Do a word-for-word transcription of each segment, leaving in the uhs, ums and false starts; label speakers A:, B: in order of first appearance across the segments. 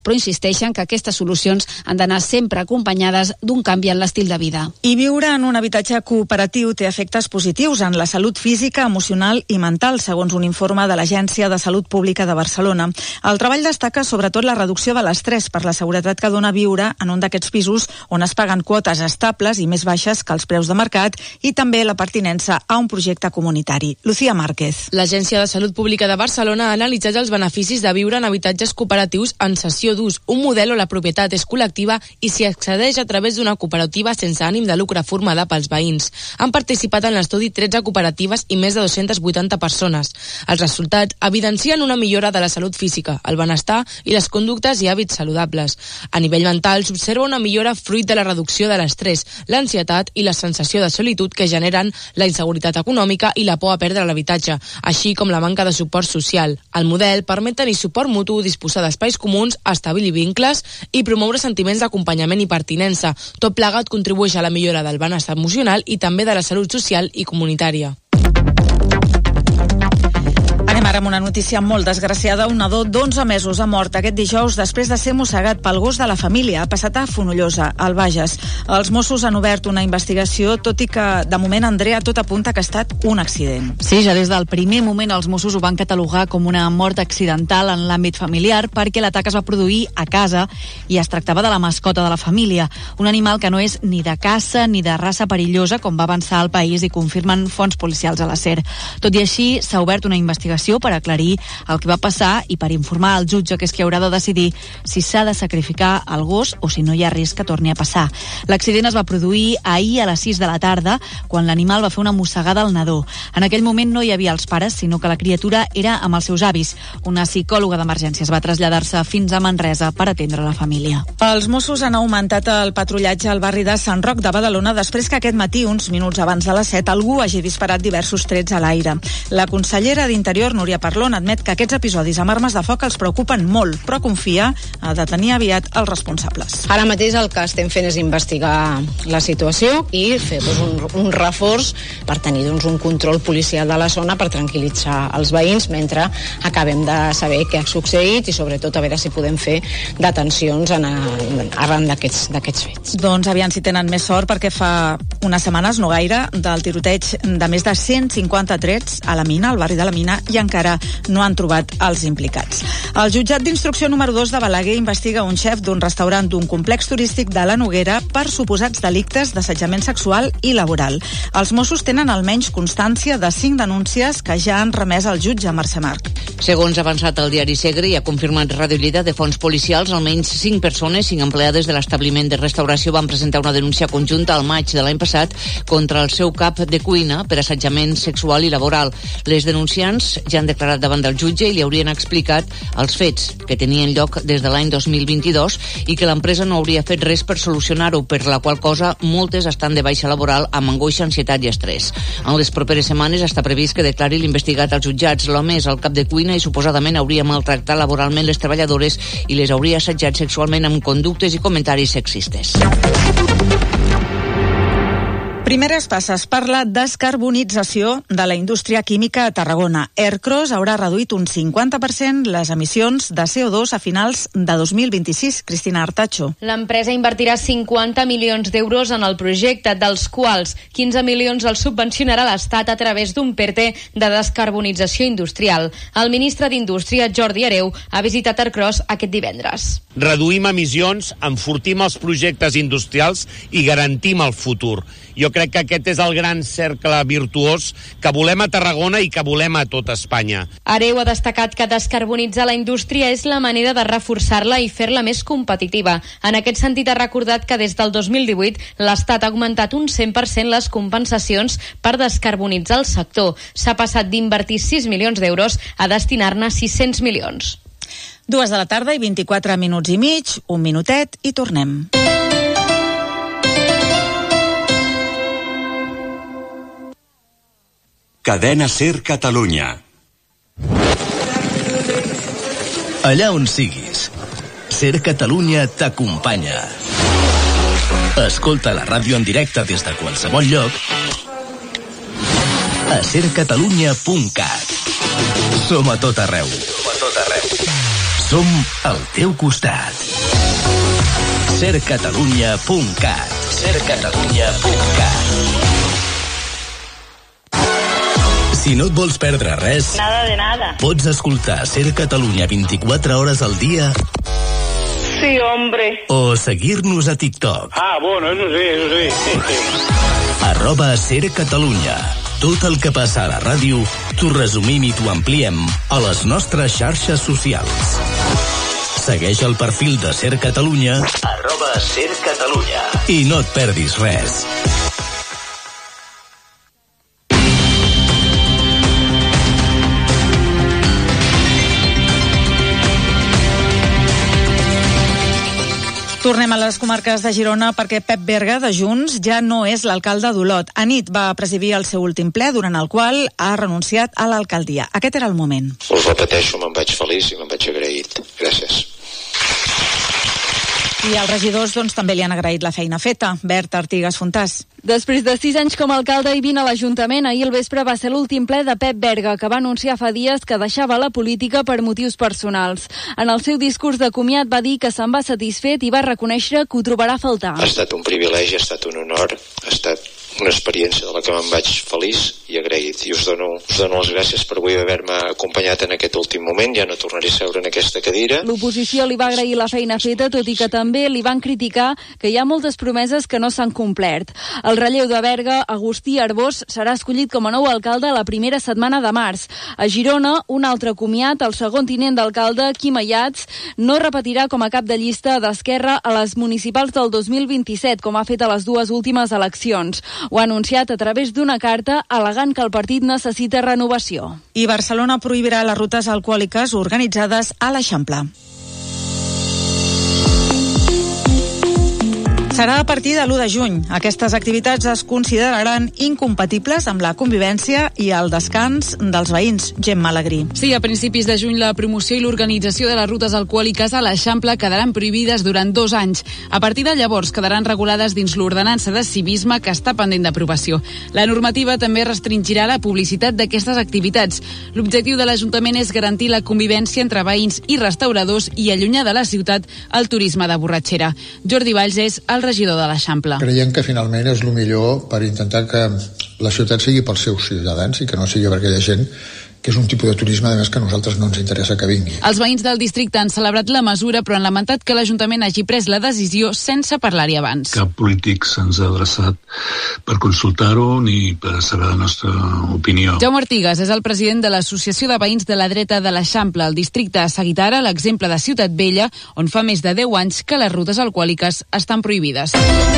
A: però insisteixen que aquestes solucions han d'anar sempre acompanyades d'un canvi en l'estil de vida.
B: I viure en un habitatge cooperatiu té efectes positius en la salut física, emocional i mental, segons un informe de l'Agència de Salut Pública de Barcelona. El treball destaca sobretot la reducció de l'estrès per la seguretat que dona viure en un d'aquests pisos on es paguen quotes estables i més baixes que els preus de mercat, i també la pertinença a un projecte comunitari. Lucía Márquez.
C: L'Agència de Salut Pública de Barcelona ha analitzat els beneficis de viure en habitatges cooperatius en cessió d'ús, un model on la propietat és col·lectiva i s'hi accedeix a través d'una cooperativa sense ànim de lucre formada pels veïns. Han participat en l'estudi tretze cooperatives i més de dues-centes vuitanta persones. Els resultats evidencien una millora de la salut física, el benestar i les conductes i hàbits saludables. A nivell mental s'observa una millora fruit de la reducció de l'estrès, l'ansietat i la sensació de solitud que generen la inseguretat econòmica i la por a perdre l'habitatge, així com la manca de suport social. El model permet tenir suport mutu, disposar d'espais comuns, establir vincles i promoure sentiments d'acompanyament i pertinença. Tot plegat contribueix a la millora del benestar emocional i també de la salut social i comunitària.
B: Anem ara amb una notícia molt desgraciada. Un nadó d'onze mesos ha mort aquest dijous després de ser mossegat pel gos de la família. Ha passat a Fonollosa, al Bages. Els Mossos han obert una investigació, tot i que, de moment, Andrea, tot apunta que ha estat un accident.
D: Sí, ja des del primer moment els Mossos ho van catalogar com una mort accidental en l'àmbit familiar perquè l'atac es va produir a casa i es tractava de la mascota de la família, un animal que no és ni de caça ni de raça perillosa, com va avançar el País i confirmen fonts policials a la SER. Tot i així, s'ha obert una investigació per aclarir el que va passar i per informar al jutge, que és qui haurà de decidir si s'ha de sacrificar el gos o si no hi ha risc que torni a passar. L'accident es va produir ahir a les sis de la tarda, quan l'animal va fer una mossegada al nadó. En aquell moment no hi havia els pares, sinó que la criatura era amb els seus avis. Una psicòloga d'emergències va traslladar-se fins a Manresa per atendre la família.
B: Els Mossos han augmentat el patrullatge al barri de Sant Roc de Badalona després que aquest matí, uns minuts abans de les set, algú hagi disparat diversos trets a l'aire. La consellera d'Interior, Núria Parlon, admet que aquests episodis amb armes de foc els preocupen molt, però confia a detenir aviat els responsables.
E: Ara mateix el que estem fent és investigar la situació i fer doncs, un, un reforç per tenir doncs, un control policial de la zona per tranquil·litzar els veïns mentre acabem de saber què ha succeït i sobretot a veure si podem fer detencions en a, arran d'aquests d'aquests fets.
B: Doncs aviam si tenen més sort, perquè fa unes setmanes, no gaire, del tiroteig de més de cent cinquanta trets a la Mina, al barri de la Mina, i encara no han trobat els implicats. El jutjat d'instrucció número dos de Balaguer investiga un xef d'un restaurant d'un complex turístic de la Noguera per suposats delictes d'assetjament sexual i laboral. Els Mossos tenen almenys constància de cinc denúncies que ja han remès al jutge Mercè Marc.
F: Segons ha avançat el diari Segre i ha confirmat Ràdio Lleida de fons policials, almenys cinc persones, cinc empleades de l'establiment de restauració van presentar una denúncia conjunta al maig de l'any passat contra el seu cap de cuina per assetjament sexual i laboral. Les denunciants ja han declarat davant del jutge i li haurien explicat els fets que tenien lloc des de l'any dos mil vint-i-dos i que l'empresa no hauria fet res per solucionar-ho, per la qual cosa moltes estan de baixa laboral amb angoixa, ansietat i estrès. En les properes setmanes està previst que declari l'investigat als jutjats. L'home és el cap de cuina i suposadament hauria maltractat laboralment les treballadores i les hauria assetjat sexualment amb conductes i comentaris sexistes.
B: Primeres passes per la descarbonització de la indústria química a Tarragona. Ercros haurà reduït un cinquanta per cent les emissions de C O dos a finals de dos mil vint-i-sis. Cristina Artacho.
G: L'empresa invertirà cinquanta milions d'euros en el projecte, dels quals quinze milions els subvencionarà l'Estat a través d'un PERTE de descarbonització industrial. El ministre d'Indústria, Jordi Hereu, ha visitat Ercros aquest divendres.
H: Reduïm emissions, enfortim els projectes industrials i garantim el futur. Jo crec que aquest és el gran cercle virtuós que volem a Tarragona i que volem a tota Espanya.
G: Hereu ha destacat que descarbonitzar la indústria és la manera de reforçar-la i fer-la més competitiva. En aquest sentit ha recordat que des del dos mil divuit l'Estat ha augmentat un cent per cent les compensacions per descarbonitzar el sector. S'ha passat d'invertir sis milions d'euros a destinar-ne sis-cents milions.
B: Dues de la tarda i vint-i-quatre minuts i mig, un minutet i tornem.
I: Cadena SER Catalunya.
J: Allà on siguis, SER Catalunya t'acompanya. Escolta la ràdio en directe des de qualsevol lloc a ser catalunya punt cat. Som a tot arreu. Som a tot arreu. Som al teu costat. ser catalunya punt cat. ser catalunya punt cat. Si no et vols perdre res,
K: nada de nada,
J: pots escoltar Ser Catalunya vint-i-quatre hores al dia.
K: Sí, hombre.
J: O seguir-nos a TikTok.
L: Ah, bueno, eso sí, eso sí.
J: Arroba Ser Catalunya. Tot el que passa a la ràdio t'ho resumim i t'ho ampliem a les nostres xarxes socials. Segueix el perfil de Ser Catalunya, arroba Ser Catalunya, i no et perdis res.
B: Tornem a les comarques de Girona perquè Pep Berga, de Junts, ja no és l'alcalde d'Olot. Anit va presidir el seu últim ple, durant el qual ha renunciat a l'alcaldia. Aquest era el moment.
M: Us repeteixo, me'n vaig feliç i me'n vaig agraït. Gràcies.
B: I els regidors doncs, també li han agraït la feina feta. Bert Artigas Fontàs.
N: Després de sis anys com a alcalde i vint a l'Ajuntament, ahir al vespre va ser l'últim ple de Pep Berga, que va anunciar fa dies que deixava la política per motius personals. En el seu discurs de comiat va dir que se'n va satisfet i va reconèixer que ho trobarà a faltar.
M: Ha estat un privilegi, ha estat un honor, ha estat una experiència de la que me'n vaig feliç i agraït. I us dono, us dono les gràcies per avui haver-me acompanyat en aquest últim moment. Ja no tornaré a seure en aquesta cadira.
N: L'oposició li va agrair la feina feta, tot i que també li van criticar que hi ha moltes promeses que no s'han complert. El relleu de Berga, Agustí Arbós, serà escollit com a nou alcalde a la primera setmana de març. A Girona, un altre comiat, el segon tinent d'alcalde, Quim Ayats, no repetirà com a cap de llista d'Esquerra a les municipals del dos mil vint-i-set, com ha fet a les dues últimes eleccions. Ho ha anunciat a través d'una carta al·legant que el partit necessita renovació.
B: I Barcelona prohibirà les rutes alcohòliques organitzades a l'Eixample. Serà a partir de l'u de juny. Aquestes activitats es consideraran incompatibles amb la convivència i el descans dels veïns. Gemma Alegrí.
O: Sí, a principis de juny la promoció i l'organització de les rutes alcohòliques a l'Eixample quedaran prohibides durant dos anys. A partir de llavors quedaran regulades dins l'ordenança de civisme que està pendent d'aprovació. La normativa també restringirà la publicitat d'aquestes activitats. L'objectiu de l'Ajuntament és garantir la convivència entre veïns i restauradors i allunyar de la ciutat el turisme de borratxera. Jordi Valls és el regidor de l'Eixample.
P: Creiem que finalment és el millor per intentar que la ciutat sigui pels seus ciutadans i que no sigui per aquella gent que és un tipus de turisme, a més, que a nosaltres no ens interessa que vingui.
O: Els veïns del districte han celebrat la mesura, però han lamentat que l'Ajuntament hagi pres la decisió sense parlar-hi abans.
Q: Cap polític se'ns ha adreçat per consultar-ho ni per saber la nostra opinió.
O: Jaume Artigas és el president de l'Associació de Veïns de la Dreta de l'Eixample. El districte ha seguit ara l'exemple de Ciutat Vella, on fa més de deu anys que les rutes alcohòliques estan prohibides.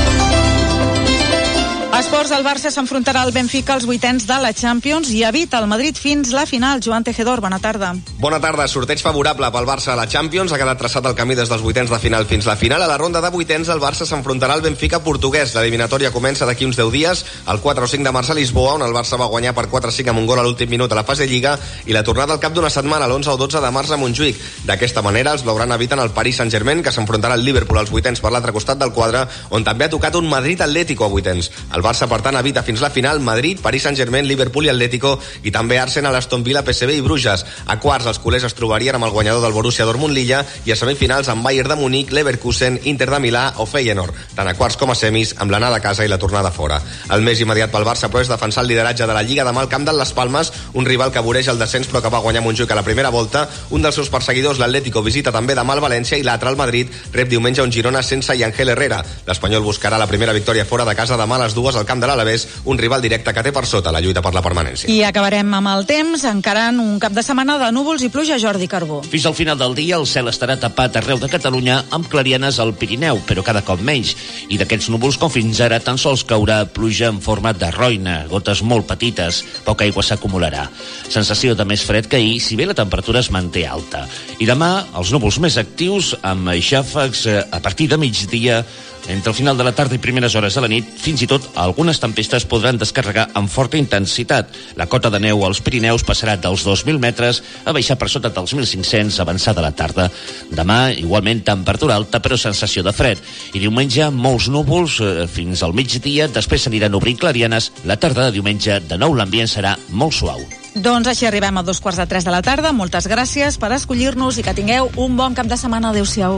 B: Esports, el Barça s'enfrontarà al Benfica als vuitens de la Champions i evita el Madrid fins la final. Joan Tejedor, bona tarda.
R: Bona tarda. Sorteig favorable pel Barça a la Champions. Ha quedat traçat el camí des dels vuitens de final fins la final. A la ronda de vuitens el Barça s'enfrontarà al Benfica portuguès. L'eliminatòria comença d'aquí uns deu dies, el quatre o cinc de març a Lisboa, on el Barça va guanyar per quatre a cinc amb un gol a l'últim minut a la fase Lliga, i la tornada al cap d'una setmana, l'onze o dotze de març a Montjuïc. D'aquesta manera, els blaugrana eviten el Paris Saint-Germain, que s'enfrontarà al Liverpool als vuitens per l'altre costat del quadre, on també ha tocat un Madrid Atlético a vuitens. El Barça, per tant, evita fins la final Madrid, Paris Saint-Germain, Liverpool i Atlético, i també Arsenal, Aston Villa, P S V i Bruges. A quarts, els culers es trobarien amb el guanyador del Borussia Dortmund Lilla, i a semifinals amb Bayern de Munic, Leverkusen, Inter de Milà o Feyenoord. Tant a quarts com a semis, amb l'anada a casa i la tornada fora. El més immediat pel Barça, però, és defensar el lideratge de la Lliga demà al camp del Las Palmes, un rival que voreja el descens però que va guanyar Montjuïc a la primera volta. Un dels seus perseguidors, l'Atlético, visita també demà el València, i l'altre, el Madrid, rep diumenge un Girona sense Yangel Herrera. L'Espanyol buscarà la primera victòria fora de casa demà a les dues al camp de l'Alavés, un rival directe que té per sota la lluita per la permanència.
B: I acabarem amb el temps, encarant un cap de setmana de núvols i pluja. Jordi Carbó.
S: Fins al final del dia el cel estarà tapat arreu de Catalunya amb clarianes al Pirineu, però cada cop menys. I d'aquests núvols, com fins ara, tan sols caurà pluja en format de roina, gotes molt petites, poca aigua s'acumularà. Sensació de més fred que ahir, si bé la temperatura es manté alta. I demà, els núvols més actius, amb xàfecs a partir de migdia Entre el final de la tarda i primeres hores de la nit, fins i tot algunes tempestes podran descarregar amb forta intensitat. La cota de neu als Pirineus passarà dels dos mil metres a baixar per sota dels mil cinc-cents avançada la tarda. Demà, igualment, temperatura alta però sensació de fred. I diumenge, molts núvols eh, fins al migdia, després s'aniran obrint clarianes. La tarda de diumenge, de nou l'ambient serà molt suau.
B: Doncs així arribem a dos quarts de tres de la tarda. Moltes gràcies per escollir-nos i que tingueu un bon cap de setmana. Adéu-siau.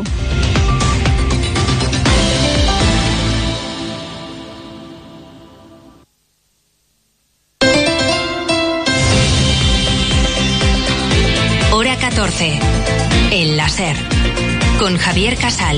T: Hora catorce. El láser. Con Javier Casal.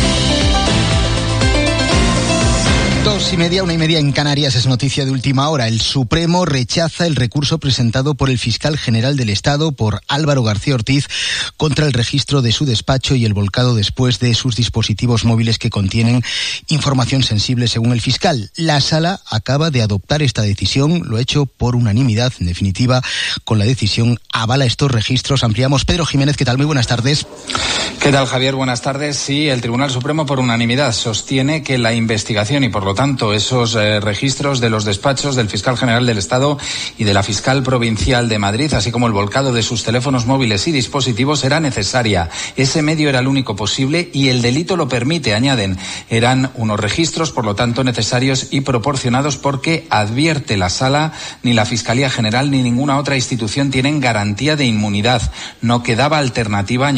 U: Dos y media, una y media en Canarias es noticia de última hora. El Supremo rechaza el recurso presentado por el fiscal general del Estado, por Álvaro García Ortiz, contra el registro de su despacho y el volcado después de sus dispositivos móviles que contienen información sensible, según el fiscal. La Sala acaba de adoptar esta decisión, lo ha hecho por unanimidad. En definitiva, con la decisión avala estos registros. Ampliamos. Pedro Jiménez, ¿qué tal? Muy buenas tardes.
V: ¿Qué tal, Javier? Buenas tardes. Sí, el Tribunal Supremo por unanimidad sostiene que la investigación y por lo tanto esos eh, registros de los despachos del fiscal general del Estado y de la fiscal provincial de Madrid, así como el volcado de sus teléfonos móviles y dispositivos, era necesaria. Ese medio era el único posible y el delito lo permite, añaden. Eran unos registros, por lo tanto, necesarios y proporcionados porque, advierte la Sala, ni la Fiscalía General ni ninguna otra institución tienen garantía de inmunidad. No quedaba alternativa.